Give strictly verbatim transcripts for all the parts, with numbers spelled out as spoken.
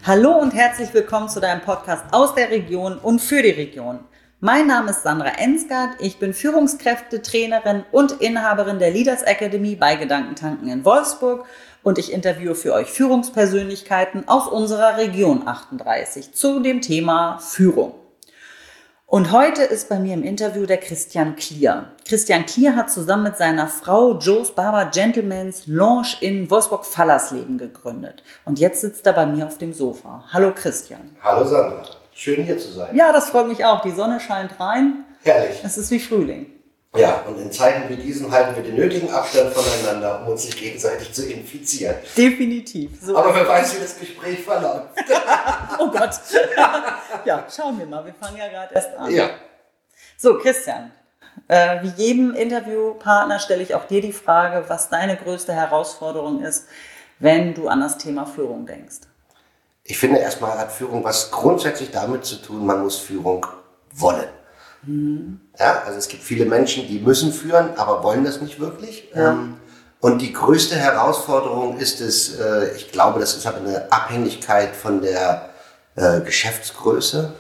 Hallo und herzlich willkommen zu deinem Podcast aus der Region und für die Region. Mein Name ist Sandra Ensgard, ich bin Führungskräftetrainerin und Inhaberin der Leaders Academy bei Gedankentanken in Wolfsburg und ich interviewe für euch Führungspersönlichkeiten aus unserer Region achtunddreißig zu dem Thema Führung. Und heute ist bei mir im Interview der Christian Klier. Christian Klier hat zusammen mit seiner Frau Joe's Barber Gentleman's Lounge in Wolfsburg-Fallersleben gegründet. Und jetzt sitzt er bei mir auf dem Sofa. Hallo Christian. Hallo Sandra, schön hier zu sein. Ja, das freut mich auch. Die Sonne scheint rein. Herrlich. Es ist wie Frühling. Ja, und in Zeiten wie diesen halten wir den nötigen Abstand voneinander, um uns nicht gegenseitig zu infizieren. Definitiv. So. Aber wer weiß, wie das Gespräch verläuft. Oh Gott. Ja, schauen wir mal. Wir fangen ja gerade erst an. Ja. So, Christian, äh, wie jedem Interviewpartner stelle ich auch dir die Frage, was deine größte Herausforderung ist, wenn du an das Thema Führung denkst. Ich finde, erstmal hat Führung was grundsätzlich damit zu tun, man muss Führung wollen. Mhm. Ja, also es gibt viele Menschen, die müssen führen, aber wollen das nicht wirklich. Ja. Und die größte Herausforderung ist es, ich glaube, das ist aber eine Abhängigkeit von der Geschäftsgröße,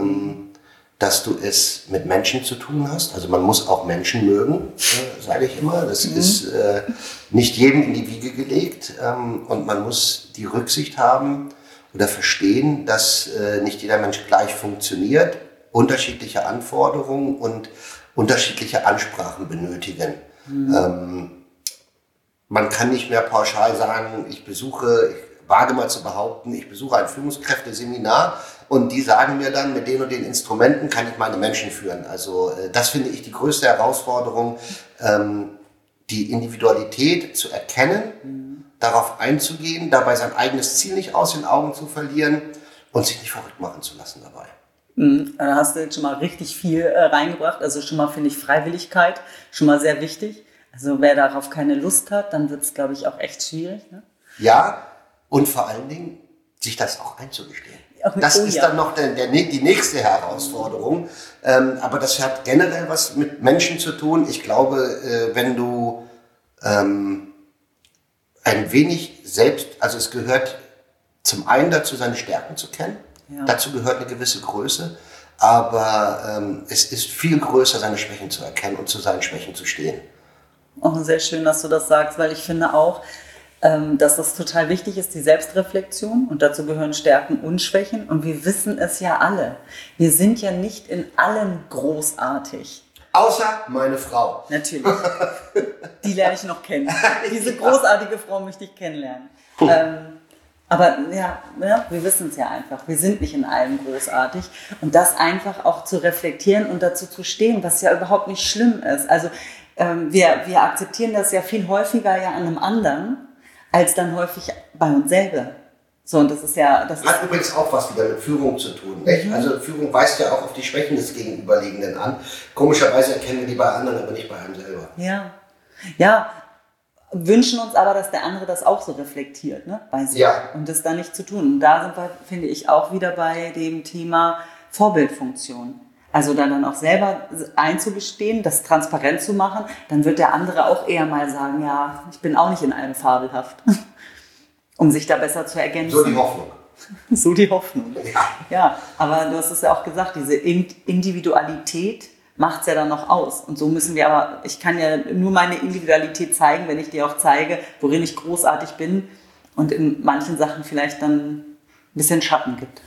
dass du es mit Menschen zu tun hast. Also man muss auch Menschen mögen, sage ich immer. Das mhm. ist nicht jedem in die Wiege gelegt. Und man muss die Rücksicht haben oder verstehen, dass nicht jeder Mensch gleich funktioniert, unterschiedliche Anforderungen und unterschiedliche Ansprachen benötigen. Mhm. Ähm, man kann nicht mehr pauschal sagen, ich besuche, ich wage mal zu behaupten, ich besuche ein Führungskräfteseminar und die sagen mir dann, mit den und den Instrumenten kann ich meine Menschen führen. Also äh, das finde ich die größte Herausforderung, ähm, die Individualität zu erkennen, mhm. darauf einzugehen, dabei sein eigenes Ziel nicht aus den Augen zu verlieren und sich nicht verrückt machen zu lassen dabei. Da hast du jetzt schon mal richtig viel äh, reingebracht. Also schon mal finde ich Freiwilligkeit schon mal sehr wichtig. Also wer darauf keine Lust hat, dann wird es, glaube ich, auch echt schwierig. Ne? Ja, und vor allen Dingen, sich das auch einzugestehen. Das oh, ist ja. dann noch der, der, die nächste Herausforderung. Ähm, aber das hat generell was mit Menschen zu tun. Ich glaube, äh, wenn du ähm, ein wenig selbst, also es gehört zum einen dazu, seine Stärken zu kennen. Ja. Dazu gehört eine gewisse Größe, aber ähm, es ist viel größer, seine Schwächen zu erkennen und zu seinen Schwächen zu stehen. Auch sehr schön, dass du das sagst, weil ich finde auch, ähm, dass das total wichtig ist, die Selbstreflexion, und dazu gehören Stärken und Schwächen, und wir wissen es ja alle. Wir sind ja nicht in allem großartig. Außer meine Frau. Natürlich. Die lerne ich noch kennen. Diese großartige Frau möchte ich kennenlernen. ähm, Aber ja, ja wir wissen es ja einfach, wir sind nicht in allem großartig, und das einfach auch zu reflektieren und dazu zu stehen, was ja überhaupt nicht schlimm ist. Also ähm, wir, wir akzeptieren das ja viel häufiger ja an einem anderen, als dann häufig bei uns selber. So, und das ist ja... Das hat ist übrigens auch was wieder mit Führung zu tun. Nicht? Mhm. Also Führung weist ja auch auf die Schwächen des Gegenüberliegenden an. Komischerweise erkennen wir die bei anderen, aber nicht bei einem selber. Ja, ja. Wünschen uns aber, dass der andere das auch so reflektiert, ne, bei sich, ja. Und das dann nicht zu tun. Und da sind wir, finde ich, auch wieder bei dem Thema Vorbildfunktion. Also dann, dann auch selber einzugestehen, das transparent zu machen, dann wird der andere auch eher mal sagen, ja, ich bin auch nicht in allem fabelhaft, um sich da besser zu ergänzen. So die Hoffnung. So die Hoffnung. Ja. Ja, aber du hast es ja auch gesagt, diese Individualität macht es ja dann noch aus. Und so müssen wir aber, ich kann ja nur meine Individualität zeigen, wenn ich dir auch zeige, worin ich großartig bin und in manchen Sachen vielleicht dann ein bisschen Schatten gibt.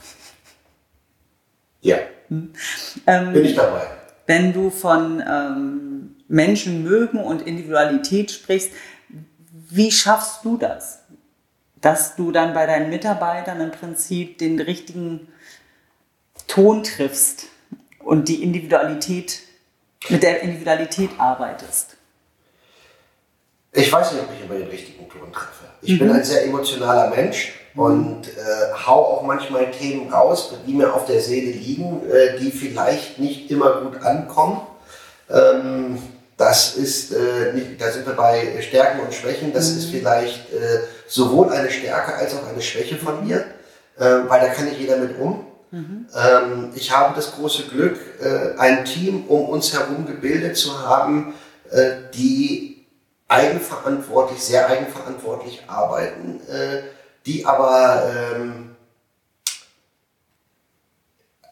Ja, hm. ähm, bin ich dabei. Wenn du von ähm, Menschen mögen und Individualität sprichst, wie schaffst du das? Dass du dann bei deinen Mitarbeitern im Prinzip den richtigen Ton triffst und die Individualität, mit der Individualität arbeitest? Ich weiß nicht, ob ich immer den richtigen Ton treffe. Ich mhm. bin ein sehr emotionaler Mensch und äh, hau auch manchmal Themen raus, die mir auf der Seele liegen, äh, die vielleicht nicht immer gut ankommen. Ähm, das ist, äh, nicht, da sind wir bei Stärken und Schwächen, das mhm. ist vielleicht äh, sowohl eine Stärke als auch eine Schwäche von mir, äh, weil da kann nicht jeder mit um. Mhm. Ähm, ich habe das große Glück, äh, ein Team um uns herum gebildet zu haben, äh, die eigenverantwortlich, sehr eigenverantwortlich arbeiten, äh, die aber ähm,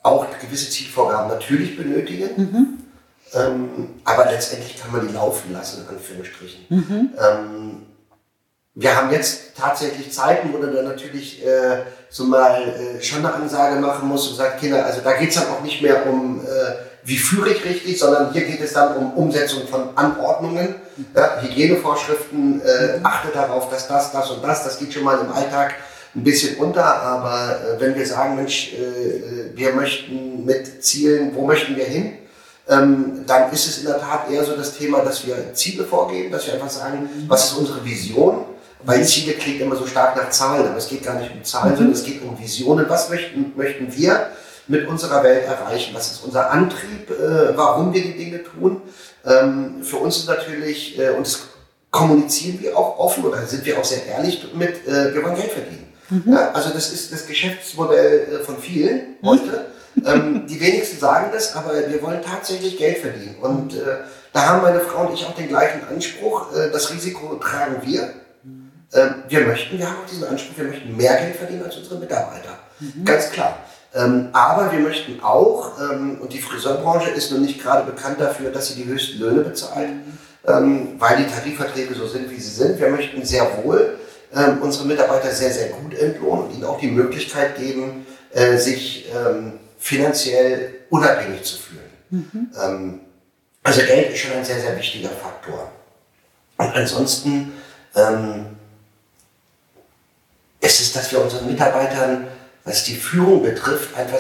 auch gewisse Zielvorgaben natürlich benötigen. Mhm. Ähm, aber letztendlich kann man die laufen lassen, in Anführungsstrichen. Mhm. Ähm, wir haben jetzt tatsächlich Zeiten, wo du dann natürlich äh, so mal äh, schon eine Ansage machen musst und sagt, Kinder, also da geht es dann auch nicht mehr um, äh, wie führe ich richtig, sondern hier geht es dann um Umsetzung von Anordnungen, mhm. ja, Hygienevorschriften, äh, mhm. achte darauf, dass das, das und das, das geht schon mal im Alltag ein bisschen unter, aber äh, wenn wir sagen, Mensch, äh, wir möchten mit Zielen, wo möchten wir hin? Ähm, dann ist es in der Tat eher so das Thema, dass wir Ziele vorgeben, dass wir einfach sagen, was ist unsere Vision? Weil Ziele klingt immer so stark nach Zahlen, aber es geht gar nicht um Zahlen, mhm. sondern es geht um Visionen. Was möchten, möchten wir mit unserer Welt erreichen? Was ist unser Antrieb, äh, warum wir die Dinge tun? Ähm, für uns ist natürlich, äh, und das kommunizieren wir auch offen, oder sind wir auch sehr ehrlich mit, äh, wir wollen Geld verdienen. Mhm. Ja, also das ist das Geschäftsmodell äh, von vielen heute. ähm, die wenigsten sagen das, aber wir wollen tatsächlich Geld verdienen. Und äh, da haben meine Frau und ich auch den gleichen Anspruch. Äh, das Risiko tragen wir. Ähm, wir möchten, wir haben auch diesen Anspruch, wir möchten mehr Geld verdienen als unsere Mitarbeiter. Mhm. Ganz klar. Ähm, aber wir möchten auch, ähm, und die Friseurbranche ist noch nicht gerade bekannt dafür, dass sie die höchsten Löhne bezahlt, mhm. ähm, weil die Tarifverträge so sind, wie sie sind. Wir möchten sehr wohl ähm, unsere Mitarbeiter sehr, sehr gut entlohnen und ihnen auch die Möglichkeit geben, äh, sich ähm, finanziell unabhängig zu fühlen. Mhm. Ähm, also Geld ist schon ein sehr, sehr wichtiger Faktor. Und ansonsten ähm, ist es, dass wir unseren Mitarbeitern, was die Führung betrifft, einfach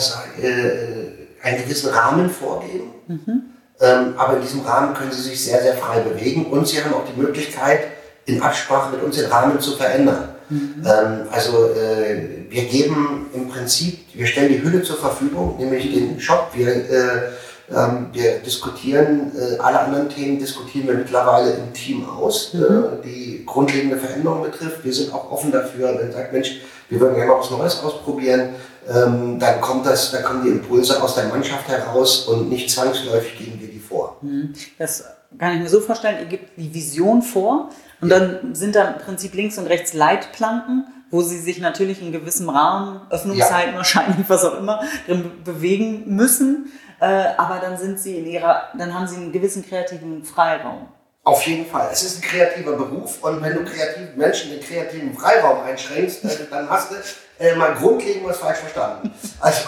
äh, einen gewissen Rahmen vorgeben. Mhm. Ähm, aber in diesem Rahmen können sie sich sehr, sehr frei bewegen und sie haben auch die Möglichkeit, in Absprache mit uns den Rahmen zu verändern. Mhm. Ähm, also äh, wir geben im Prinzip, wir stellen die Hülle zur Verfügung, nämlich den Shop. Wir, äh, ähm, wir diskutieren, äh, alle anderen Themen diskutieren wir mittlerweile im Team aus, mhm. äh, die grundlegende Veränderung betrifft. Wir sind auch offen dafür, wenn man sagt, Mensch, wir würden gerne mal was Neues ausprobieren, ähm, dann kommt das, dann kommen die Impulse aus der Mannschaft heraus und nicht zwangsläufig geben wir die vor. Mhm. Das kann ich mir so vorstellen, ihr gebt die Vision vor. Und dann sind da im Prinzip links und rechts Leitplanken, wo sie sich natürlich in gewissem Rahmen, Öffnungszeiten ja. wahrscheinlich, was auch immer, drin bewegen müssen. Äh, aber dann sind sie in ihrer, dann haben sie einen gewissen kreativen Freiraum. Auf jeden Fall. Es ist ein kreativer Beruf und wenn du kreativen Menschen den kreativen Freiraum einschränkst, äh, dann hast du äh, mal grundlegend was falsch verstanden. Also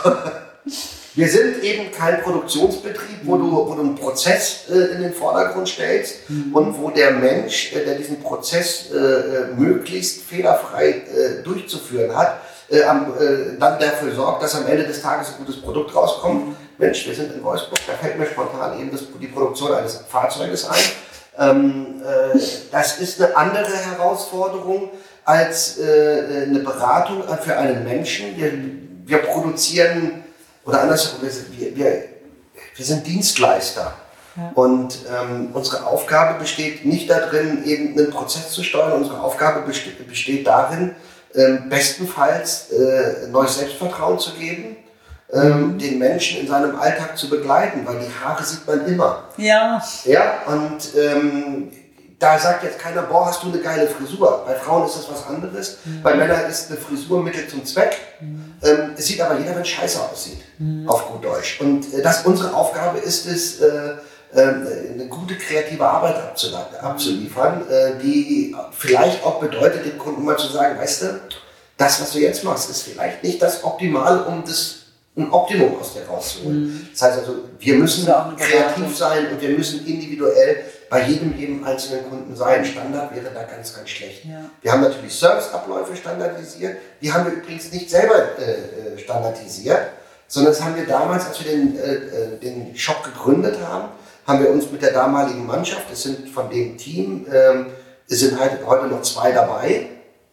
wir sind eben kein Produktionsbetrieb, wo du, wo du einen Prozess äh, in den Vordergrund stellst mhm. und wo der Mensch, äh, der diesen Prozess äh, möglichst fehlerfrei äh, durchzuführen hat, äh, am, äh, dann dafür sorgt, dass am Ende des Tages ein gutes Produkt rauskommt. Mhm. Mensch, wir sind in Wolfsburg, da fällt mir spontan eben das, die Produktion eines Fahrzeuges ein. Ähm, äh, das ist eine andere Herausforderung als äh, eine Beratung für einen Menschen. Wir, wir produzieren Oder andersherum, wir, wir, wir sind Dienstleister. Ja. Und ähm, unsere Aufgabe besteht nicht darin, eben einen Prozess zu steuern. Unsere Aufgabe besteht, besteht darin, ähm, bestenfalls äh, neues Selbstvertrauen zu geben, ähm, mhm. den Menschen in seinem Alltag zu begleiten, weil die Haare sieht man immer. Ja. Ja, und ähm, da sagt jetzt keiner, boah, hast du eine geile Frisur. Bei Frauen ist das was anderes. Mhm. Bei Männern ist eine Frisur Mittel zum Zweck. Mhm. Ähm, es sieht aber jeder, wenn es scheiße aussieht, mhm. auf gut Deutsch. Und äh, das unsere Aufgabe ist es, äh, äh, eine gute kreative Arbeit abzuliefern, äh, die vielleicht auch bedeutet, dem Kunden mal zu sagen, weißt du, das, was du jetzt machst, ist vielleicht nicht das Optimale, um das ein Optimum aus dir rauszuholen. Mhm. Das heißt also, wir müssen kreativ sein und wir müssen individuell bei jedem, jedem einzelnen Kunden sein. Standard wäre da ganz, ganz schlecht. Ja. Wir haben natürlich Serviceabläufe standardisiert. Die haben wir übrigens nicht selber äh, standardisiert, sondern das haben wir damals, als wir den, äh, den Shop gegründet haben, haben wir uns mit der damaligen Mannschaft, es sind von dem Team, äh, es sind halt heute noch zwei dabei,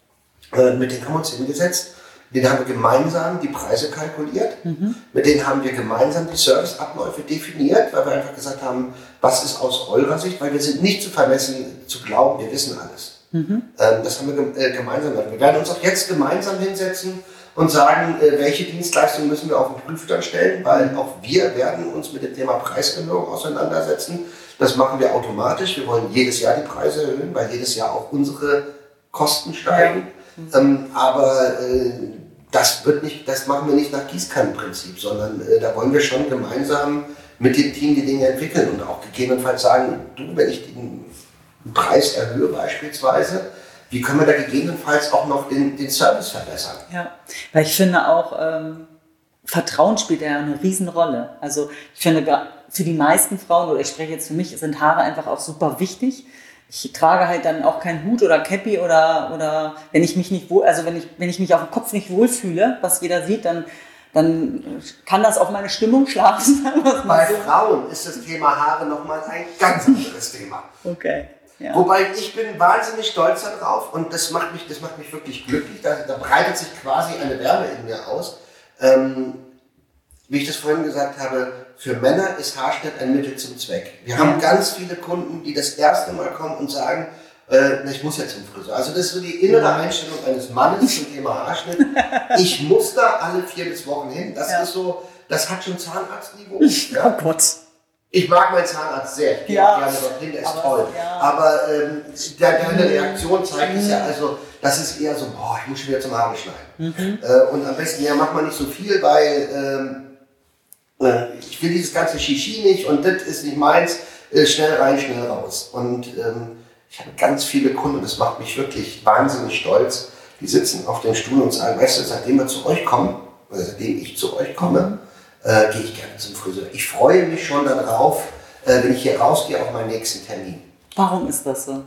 äh, mit denen haben wir uns hingesetzt. Mit denen haben wir gemeinsam die Preise kalkuliert, mhm. mit denen haben wir gemeinsam die Serviceabläufe definiert, weil wir einfach gesagt haben, was ist aus eurer Sicht, weil wir sind nicht zu vermessen, zu glauben, wir wissen alles. Mhm. Ähm, das haben wir äh, gemeinsam gemacht. Wir werden uns auch jetzt gemeinsam hinsetzen und sagen, äh, welche Dienstleistungen müssen wir auf den Prüfstand stellen, weil auch wir werden uns mit dem Thema Preiserhöhung auseinandersetzen. Das machen wir automatisch. Wir wollen jedes Jahr die Preise erhöhen, weil jedes Jahr auch unsere Kosten steigen. Ja. Mhm. Ähm, aber äh, das wird nicht, das machen wir nicht nach Gießkannenprinzip, sondern äh, da wollen wir schon gemeinsam mit dem Team die Dinge entwickeln und auch gegebenenfalls sagen, du, wenn ich den Preis erhöhe beispielsweise, wie können wir da gegebenenfalls auch noch den, den Service verbessern? Ja, weil ich finde auch, ähm, Vertrauen spielt ja eine Riesenrolle. Also ich finde, für die meisten Frauen, oder ich spreche jetzt für mich, sind Haare einfach auch super wichtig. Ich trage halt dann auch keinen Hut oder Cappy oder, oder wenn ich mich nicht wohl, also wenn ich, wenn ich mich auf dem Kopf nicht wohlfühle, was jeder sieht, dann, dann kann das auf meine Stimmung schlagen. Bei so. Frauen ist das Thema Haare nochmal ein ganz anderes Thema. Okay. Ja. Wobei ich bin wahnsinnig stolz darauf und das macht mich, das macht mich wirklich glücklich. Da, da breitet sich quasi eine Wärme in mir aus. Ähm, wie ich das vorhin gesagt habe, für Männer ist Haarschnitt ein Mittel zum Zweck. Wir haben ja. ganz viele Kunden, die das erste Mal kommen und sagen, äh, ich muss jetzt zum Friseur. Also das ist so die innere Einstellung eines Mannes zum Thema Haarschnitt. Ich muss da alle vier bis Wochen hin. Das ja. ist so, das hat schon Zahnarztniveau. Ja. Oh Gott. Ich mag meinen Zahnarzt sehr, ich gehe ja, auch gerne dorthin, der ist aber, toll. Ja. Aber ähm, der, deine Reaktion zeigt es ja, also das ist eher so, boah, ich muss schon wieder zum Haare schneiden. Mhm. Äh, und am besten, ja, macht man nicht so viel, weil ähm, äh, ich will dieses ganze Shishi nicht und das ist nicht meins, äh, schnell rein, schnell raus. Und ähm, ich habe ganz viele Kunden, das macht mich wirklich wahnsinnig stolz, die sitzen auf dem Stuhl und sagen, weißt du, seitdem wir zu euch kommen, oder seitdem ich zu euch komme, mhm. Äh, gehe ich gerne zum Friseur. Ich freue mich schon darauf, äh, wenn ich hier rausgehe auf meinen nächsten Termin. Warum ist das so?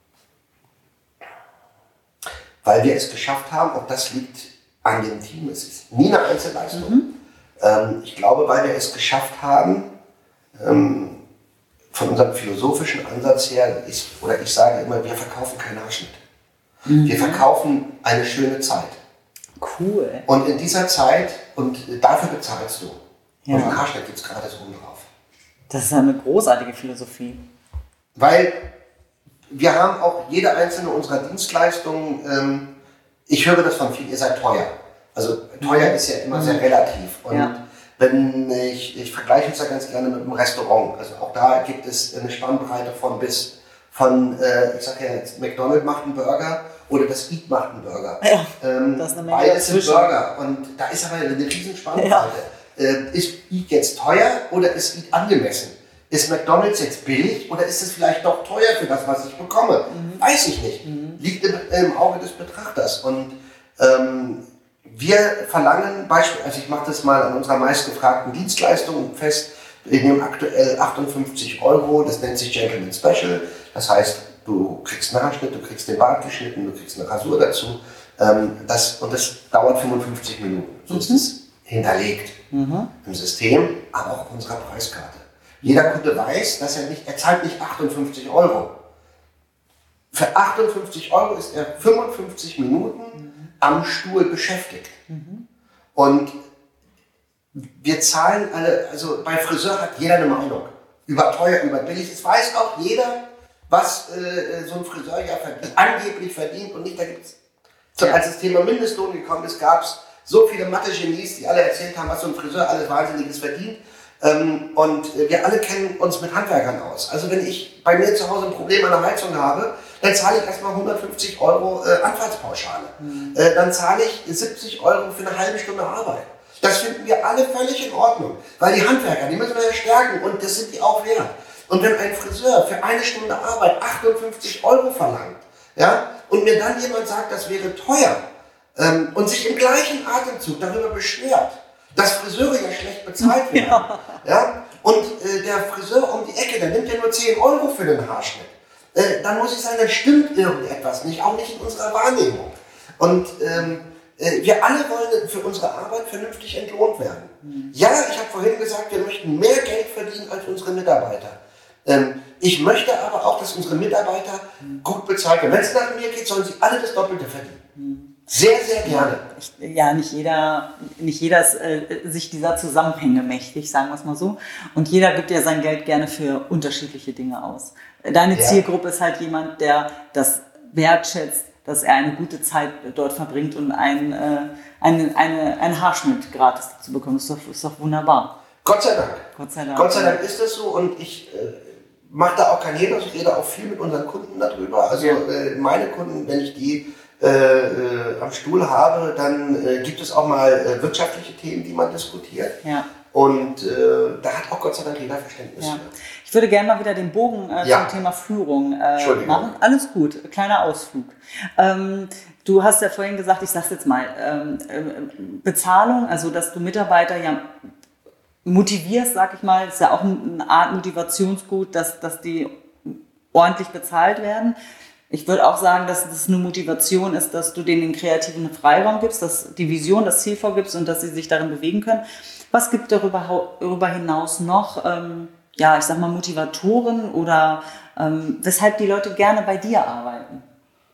Weil wir es geschafft haben, und das liegt an dem Team, es ist nie eine Einzelleistung. Mhm. Ähm, ich glaube, weil wir es geschafft haben, ähm, von unserem philosophischen Ansatz her, ist, oder ich sage immer, wir verkaufen keinen Haarschnitt. Mhm. Wir verkaufen eine schöne Zeit. Cool. Und in dieser Zeit, und dafür bezahlst du. Ja. Und ein Haarschnitt gibt es gratis oben drauf. Das ist eine großartige Philosophie. Weil wir haben auch jede einzelne unserer Dienstleistungen, ähm, ich höre das von vielen, ihr seid teuer. Also teuer mhm. ist ja immer mhm. sehr relativ. Und ja. wenn ich, ich vergleiche es ja ganz gerne mit einem Restaurant. Also auch da gibt es eine Spannbreite von bis. Von, äh, ich sage ja jetzt, McDonald's macht einen Burger oder das Eat macht einen Burger. Ja, ähm, das ist eine Menge beides sind Burger. Und da ist aber eine riesen Spannbreite. Ja. Äh, ist Eat jetzt teuer oder ist Eat angemessen? Ist McDonald's jetzt billig oder ist es vielleicht doch teuer für das, was ich bekomme? Mhm. Weiß ich nicht. Mhm. Liegt im, im Auge des Betrachters. Und ähm, wir verlangen, Beispiel, also ich mache das mal an unserer meistgefragten Dienstleistung fest, wir nehmen aktuell achtundfünfzig Euro, das nennt sich Gentleman Special. Das heißt, du kriegst einen Haarschnitt, du kriegst den Bart geschnitten, du kriegst eine Rasur dazu. Ähm, das, und das dauert fünfundfünfzig Minuten. So mhm. ist es hinterlegt mhm. im System, aber auch auf unserer Preiskarte. Jeder Kunde weiß, dass er nicht, er zahlt nicht achtundfünfzig Euro. Für achtundfünfzig Euro ist er fünfundfünfzig Minuten mhm. am Stuhl beschäftigt. Mhm. Und wir zahlen alle, also bei Friseur hat jeder eine Meinung. Über teuer, über billig. Es weiß auch jeder, was äh, so ein Friseur ja verdient, angeblich verdient und nicht. Da gibt's, so, als das Thema Mindestlohn gekommen ist, gab es so viele Mathe-Genies, die alle erzählt haben, was so ein Friseur alles Wahnsinniges verdient. Ähm, und wir alle kennen uns mit Handwerkern aus. Also wenn ich bei mir zu Hause ein Problem an der Heizung habe, dann zahle ich erstmal hundertfünfzig Euro äh, Anfahrtspauschale. Mhm. Äh, dann zahle ich siebzig Euro für eine halbe Stunde Arbeit. Das finden wir alle völlig in Ordnung, weil die Handwerker, die müssen wir ja stärken und das sind die auch wert. Und wenn ein Friseur für eine Stunde Arbeit achtundfünfzig Euro verlangt, ja, und mir dann jemand sagt, das wäre teuer, ähm, und sich im gleichen Atemzug darüber beschwert, dass Friseure ja schlecht bezahlt werden, ja. Ja, und äh, der Friseur um die Ecke, der nimmt ja nur zehn Euro für den Haarschnitt, äh, dann muss ich sagen, dann stimmt irgendetwas nicht, auch nicht in unserer Wahrnehmung. Und ähm, wir alle wollen für unsere Arbeit vernünftig entlohnt werden. Mhm. Ja, ich habe vorhin gesagt, wir möchten mehr Geld verdienen als unsere Mitarbeiter. Ähm, ich möchte aber auch, dass unsere Mitarbeiter mhm. gut bezahlt werden. Wenn es nach mir geht, sollen sie alle das Doppelte verdienen. Mhm. Sehr, sehr gerne. Ich, ja, nicht jeder, nicht jeder ist äh, sich dieser Zusammenhänge mächtig, sagen wir es mal so. Und jeder gibt ja sein Geld gerne für unterschiedliche Dinge aus. Deine ja. Zielgruppe ist halt jemand, der das wertschätzt, dass er eine gute Zeit dort verbringt und ein, äh, eine, eine, einen Haarschnitt gratis zu bekommen. Das ist doch, ist doch wunderbar. Gott sei Dank. Gott sei Dank. Gott sei Dank ist das so und ich äh, mache da auch kein Hehl, ich rede auch viel mit unseren Kunden darüber. Also ja. äh, meine Kunden, wenn ich die äh, äh, am Stuhl habe, dann äh, gibt es auch mal äh, wirtschaftliche Themen, die man diskutiert. Ja. Und äh, da hat auch Gott sei Dank jeder Verständnis ja. für. Ich würde gerne mal wieder den Bogen äh, ja. zum Thema Führung äh, machen. Alles gut, kleiner Ausflug. Ähm, du hast ja vorhin gesagt, ich sag's jetzt mal, ähm, äh, Bezahlung, also dass du Mitarbeiter ja motivierst, sag ich mal, ist ja auch eine Art Motivationsgut, dass, dass die ordentlich bezahlt werden. Ich würde auch sagen, dass es eine Motivation ist, dass du denen den kreativen Freiraum gibst, dass die Vision, das Ziel vorgibst und dass sie sich darin bewegen können. Was gibt darüber, darüber hinaus noch, ähm, ja, ich sag mal, Motivatoren oder ähm, weshalb die Leute gerne bei dir arbeiten?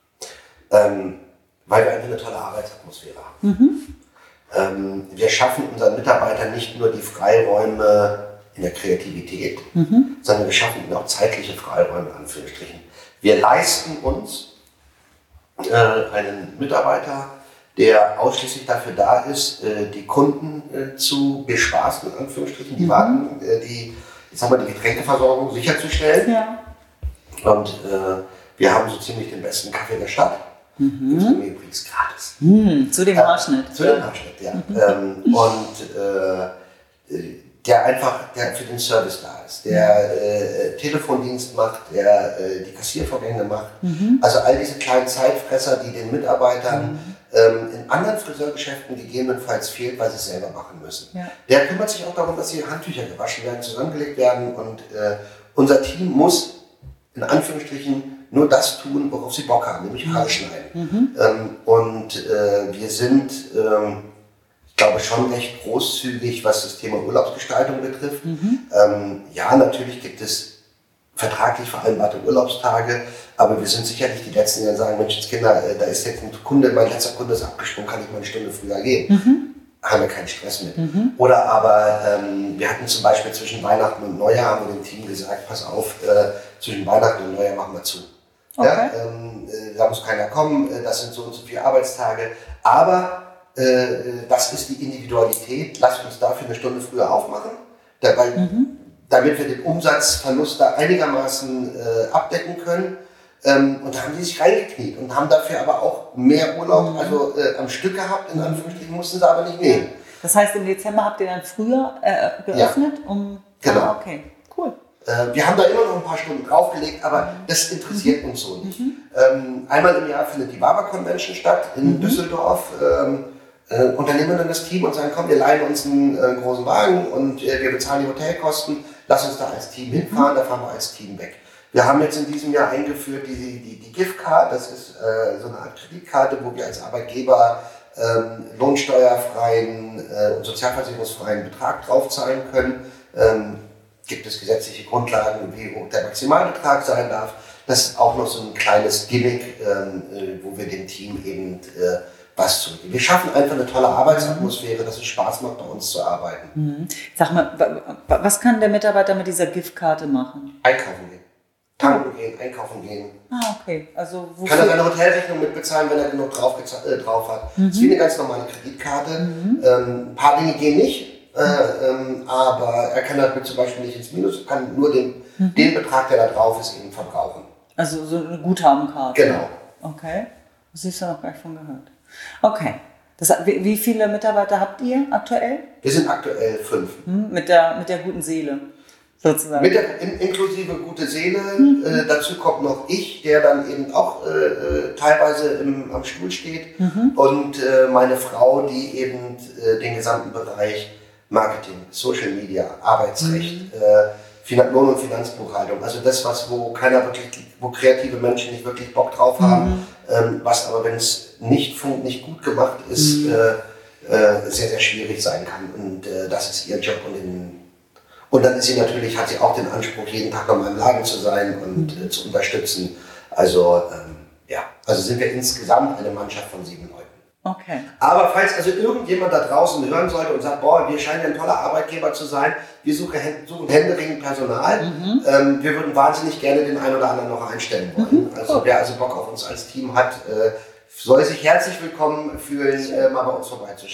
Ähm, weil wir einfach eine tolle Arbeitsatmosphäre haben. Mhm. Ähm, wir schaffen unseren Mitarbeitern nicht nur die Freiräume in der Kreativität, mhm. sondern wir schaffen ihnen auch zeitliche Freiräume, in Anführungsstrichen. Wir leisten uns äh, einen Mitarbeiter, der ausschließlich dafür da ist, äh, die Kunden äh, zu bespaßen, in Anführungsstrichen, die mhm. warten, äh, die, ich sag mal, die Getränkeversorgung sicherzustellen. Ja. Und äh, wir haben so ziemlich den besten Kaffee der Stadt. Mhm. Das ist übrigens gratis. Mhm. Zu dem äh, Haarschnitt. Zu dem Haarschnitt, ja. Mhm. Ähm, und äh, der einfach der für den Service da ist, der äh, Telefondienst macht, der äh, die Kassiervorgänge macht. Mhm. Also all diese kleinen Zeitfresser, die den Mitarbeitern mhm. ähm, in anderen Friseurgeschäften gegebenenfalls fehlt, weil sie es selber machen müssen. Ja. Der kümmert sich auch darum, dass die Handtücher gewaschen werden, zusammengelegt werden und äh, unser Team muss in Anführungsstrichen nur das tun, worauf sie Bock haben, nämlich Haare schneiden. Mhm. Ähm, und äh, wir sind ähm, Ich glaube schon recht großzügig, was das Thema Urlaubsgestaltung betrifft. Mhm. Ähm, ja, natürlich gibt es vertraglich vereinbarte Urlaubstage, aber wir sind sicherlich die Letzten, die dann sagen, Menschenskinder, äh, da ist jetzt ein Kunde, mein letzter Kunde ist abgesprungen, kann ich mal eine Stunde früher gehen. Mhm. Haben wir keinen Stress mit. Mhm. Oder aber, ähm, wir hatten zum Beispiel zwischen Weihnachten und Neujahr, haben wir dem Team gesagt, pass auf, äh, zwischen Weihnachten und Neujahr machen wir zu. Okay. Ja, ähm, äh, da muss keiner kommen, äh, das sind so und so viele Arbeitstage, aber das ist die Individualität. Lasst uns dafür eine Stunde früher aufmachen, dabei, mhm. damit wir den Umsatzverlust da einigermaßen äh, abdecken können. Ähm, und da haben die sich reingekniet und haben dafür aber auch mehr Urlaub, mhm. also äh, am Stück gehabt, in Anführungsstrichen, mussten sie aber nicht nehmen. Das heißt, im Dezember habt ihr dann früher äh, geöffnet? Ja. Um, genau. Ah, okay, cool. Wir haben da immer noch ein paar Stunden draufgelegt, aber das interessiert mhm. uns so nicht. Mhm. Ähm, einmal im Jahr findet die Barber Convention statt in mhm. Düsseldorf. Ähm, äh, und dann nehmen wir dann das Team und sagen, komm, wir leihen uns einen äh, großen Wagen und äh, wir bezahlen die Hotelkosten. Lass uns da als Team hinfahren, mhm. da fahren wir als Team weg. Wir haben jetzt in diesem Jahr eingeführt die, die, die Gift-Card. Das ist äh, so eine Art Kreditkarte, wo wir als Arbeitgeber ähm, lohnsteuerfreien äh, und sozialversicherungsfreien Betrag draufzahlen können. Ähm, gibt es gesetzliche Grundlagen, wie hoch der Maximalbetrag sein darf. Das ist auch noch so ein kleines Gimmick, ähm, äh, wo wir dem Team eben äh, was zurückgeben. Wir schaffen einfach eine tolle Arbeitsatmosphäre, dass es Spaß macht, bei uns zu arbeiten. Mhm. Sag mal, was kann der Mitarbeiter mit dieser Giftkarte machen? Einkaufen gehen. Tanken gehen, einkaufen gehen. Ah, okay. Also, kann er seine Hotelrechnung mitbezahlen, wenn er genug drauf, äh, drauf hat. Mhm. Das ist wie eine ganz normale Kreditkarte. Mhm. Ähm, ein paar Dinge gehen nicht. Äh, ähm, aber er kann damit zum Beispiel nicht ins Minus, kann nur den, mhm. den Betrag, der da drauf ist, eben verbrauchen. Also so eine Guthabenkarte? Genau. Okay, das hast du noch gar nicht von gehört. Okay, das, wie, wie viele Mitarbeiter habt ihr aktuell? Wir sind aktuell fünf. Mhm. Mit, der, mit der guten Seele sozusagen? Mit der, in, inklusive gute Seele. Mhm. Äh, dazu kommt noch ich, der dann eben auch äh, teilweise im, am Stuhl steht. Mhm. Und äh, meine Frau, die eben äh, den gesamten Bereich Marketing, Social Media, Arbeitsrecht, mhm. äh, Lohn- und Finanzbuchhaltung, also das, was wo keiner wirklich, wo kreative Menschen nicht wirklich Bock drauf haben, mhm. ähm, was aber, wenn es nicht, nicht gut gemacht ist, mhm. äh, äh, sehr, sehr schwierig sein kann. Und äh, das ist ihr Job. Und, in, und dann ist sie natürlich, hat sie auch den Anspruch, jeden Tag noch mal im Laden zu sein und mhm. äh, zu unterstützen. Also ähm, ja, also sind wir insgesamt eine Mannschaft von sieben Leuten. Okay. Aber falls also irgendjemand da draußen hören sollte und sagt, boah, wir scheinen ein toller Arbeitgeber zu sein, wir suchen, suchen händeringend Personal, mhm. ähm, wir würden wahnsinnig gerne den einen oder anderen noch einstellen wollen. Mhm. Also wer also Bock auf uns als Team hat, äh, soll sich herzlich willkommen fühlen, äh, mal bei uns vorbeizuschauen.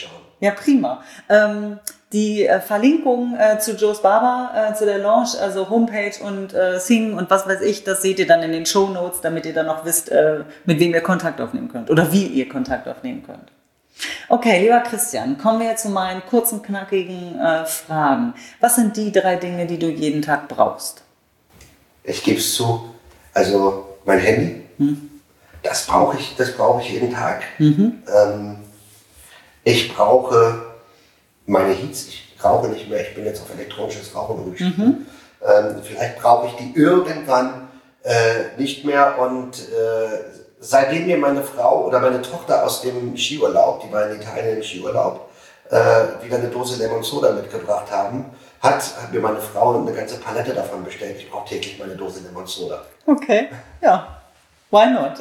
Ja, prima. Ähm, die äh, Verlinkung äh, zu Joe's Barber, äh, zu der Lounge, also Homepage und äh, Sing und was weiß ich, das seht ihr dann in den Shownotes, damit ihr dann noch wisst, äh, mit wem ihr Kontakt aufnehmen könnt oder wie ihr Kontakt aufnehmen könnt. Okay, lieber Christian, kommen wir jetzt zu meinen kurzen, knackigen äh, Fragen. Was sind die drei Dinge, die du jeden Tag brauchst? Ich gebe es zu, also mein Handy, hm. das brauche ich, das brauche ich jeden Tag. Mhm. Ähm, ich brauche meine Heats, ich rauche nicht mehr, ich bin jetzt auf elektronisches Rauchen umgestiegen. Mhm. Ähm, vielleicht brauche ich die irgendwann äh, nicht mehr und äh, seitdem mir meine Frau oder meine Tochter aus dem Skiurlaub, die war in Italien im Skiurlaub, äh, wieder eine Dose Lemon Soda mitgebracht haben, hat, hat mir meine Frau eine ganze Palette davon bestellt. Ich brauche täglich meine Dose Lemon Soda. Okay, ja, why not?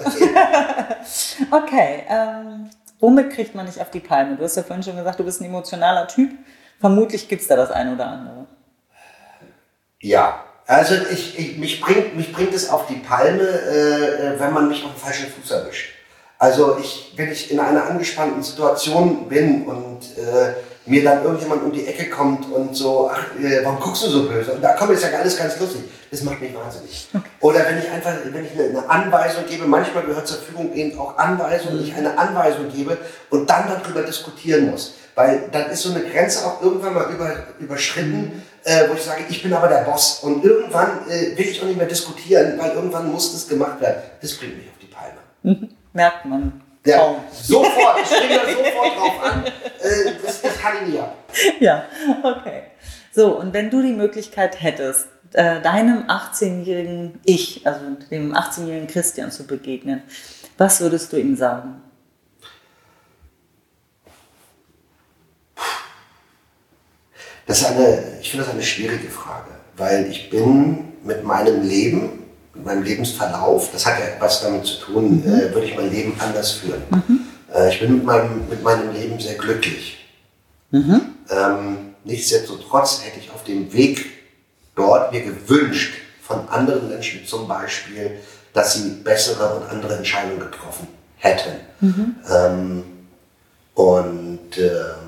Okay, ähm, womit kriegt man dich auf die Palme? Du hast ja vorhin schon gesagt, du bist ein emotionaler Typ. Vermutlich gibt es da das eine oder andere. Ja, also ich, ich, mich, bringt, mich bringt es auf die Palme, äh, wenn man mich auf den falschen Fuß erwischt. Also ich, wenn ich in einer angespannten Situation bin und äh, mir dann irgendjemand um die Ecke kommt und so, ach, äh, warum guckst du so böse? Und da kommt jetzt ja alles ganz lustig. Das macht mich wahnsinnig. Okay. Oder wenn ich einfach, wenn ich eine, eine Anweisung gebe, manchmal gehört zur Führung eben auch Anweisung, wenn ich eine Anweisung gebe und dann darüber diskutieren muss. Weil dann ist so eine Grenze auch irgendwann mal über, überschritten, mhm. äh, wo ich sage, ich bin aber der Boss. Und irgendwann äh, will ich auch nicht mehr diskutieren, weil irgendwann muss das gemacht werden. Das bringt mich auf die Palme. Mhm. Merkt man. Ja, oh. Sofort, ich springe da sofort drauf an. Äh, das, das kann ich nie ab. Ja, okay. So, und wenn du die Möglichkeit hättest, äh, deinem achtzehnjährigen Ich, also dem achtzehnjährigen Christian zu begegnen, was würdest du ihm sagen? Das ist eine, ich finde das eine schwierige Frage, weil ich bin mit meinem Leben, mit meinem Lebensverlauf, das hat ja was damit zu tun, mhm. äh, würde ich mein Leben anders führen. Mhm. Äh, ich bin mit meinem, mit meinem Leben sehr glücklich. Mhm. Ähm, nichtsdestotrotz hätte ich auf dem Weg dort mir gewünscht von anderen Menschen zum Beispiel, dass sie bessere und andere Entscheidungen getroffen hätten. Mhm. Ähm, und ähm,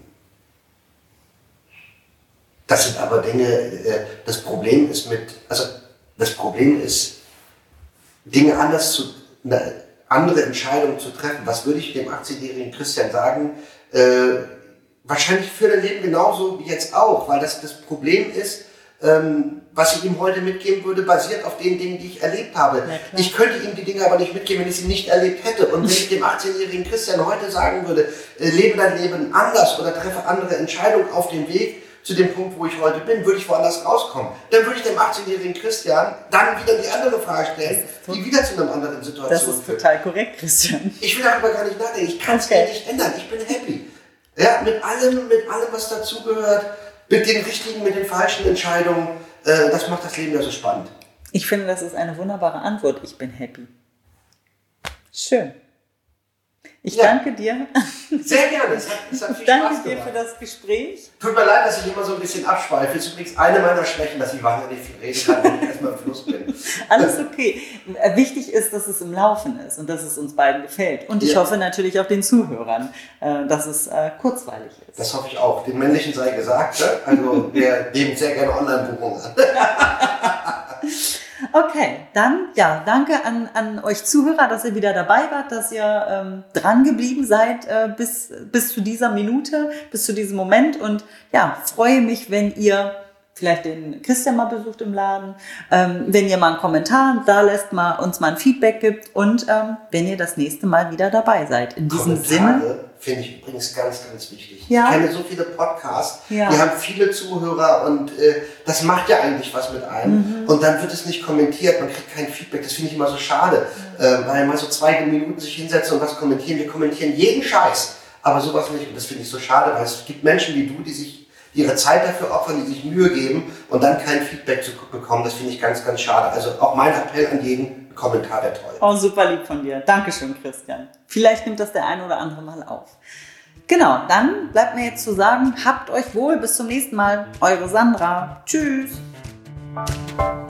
das sind aber Dinge, äh, das Problem ist mit, also das Problem ist, Dinge anders zu, eine andere Entscheidungen zu treffen. Was würde ich dem achtzehnjährigen Christian sagen? Äh, wahrscheinlich für dein Leben genauso wie jetzt auch, weil das das Problem ist, ähm, was ich ihm heute mitgeben würde, basiert auf den Dingen, die ich erlebt habe. Ich könnte ihm die Dinge aber nicht mitgeben, wenn ich sie nicht erlebt hätte. Und wenn ich dem achtzehnjährigen Christian heute sagen würde, äh, lebe dein Leben anders oder treffe andere Entscheidungen auf dem Weg zu dem Punkt, wo ich heute bin, würde ich woanders rauskommen. Dann würde ich dem achtzehnjährigen Christian dann wieder die andere Frage stellen, die wieder zu einer anderen Situation führt. Das ist führt. total korrekt, Christian. Ich will darüber gar nicht nachdenken. Ich kann es okay. mir nicht ändern. Ich bin happy. Ja, mit allem, mit allem, was dazugehört, mit den richtigen, mit den falschen Entscheidungen. Äh, das macht das Leben ja so spannend. Ich finde, das ist eine wunderbare Antwort. Ich bin happy. Schön. Ich ja. danke dir. Sehr gerne. Es hat, es hat viel danke Spaß dir gemacht. für das Gespräch. Tut mir leid, dass ich immer so ein bisschen abschweife. Das ist übrigens eine meiner Schwächen, dass ich wahnsinnig viel reden kann, wenn ich erstmal im Fluss bin. Alles okay. Wichtig ist, dass es im Laufen ist und dass es uns beiden gefällt. Und ich ja. hoffe natürlich auch den Zuhörern, dass es kurzweilig ist. Das hoffe ich auch. Den Männlichen sei gesagt. Also wir nehmen sehr gerne Online-Buchungen an. Okay, dann ja, danke an, an euch Zuhörer, dass ihr wieder dabei wart, dass ihr ähm, dran geblieben seid äh, bis, bis zu dieser Minute, bis zu diesem Moment und ja, freue mich, wenn ihr vielleicht den Christian mal besucht im Laden, ähm, wenn ihr mal einen Kommentar da lässt, mal, uns mal ein Feedback gibt und ähm, wenn ihr das nächste Mal wieder dabei seid. In diesem Kommentare Sinne finde ich übrigens ganz, ganz wichtig. Ja. Ich kenne so viele Podcasts, ja. die haben viele Zuhörer und äh, das macht ja eigentlich was mit einem. Mhm. Und dann wird es nicht kommentiert, man kriegt kein Feedback. Das finde ich immer so schade, mhm. äh, weil mal so zwei Minuten sich hinsetzen und was kommentieren. Wir kommentieren jeden Scheiß, aber sowas nicht. Und das finde ich so schade, weil es gibt Menschen wie du, die sich ihre Zeit dafür opfern, die sich Mühe geben und dann kein Feedback zu bekommen. Das finde ich ganz, ganz schade. Also auch mein Appell an jeden, ein Kommentar wäre toll. Oh, super lieb von dir. Dankeschön, Christian. Vielleicht nimmt das der ein oder andere mal auf. Genau, dann bleibt mir jetzt zu sagen, habt euch wohl, bis zum nächsten Mal. Eure Sandra. Tschüss.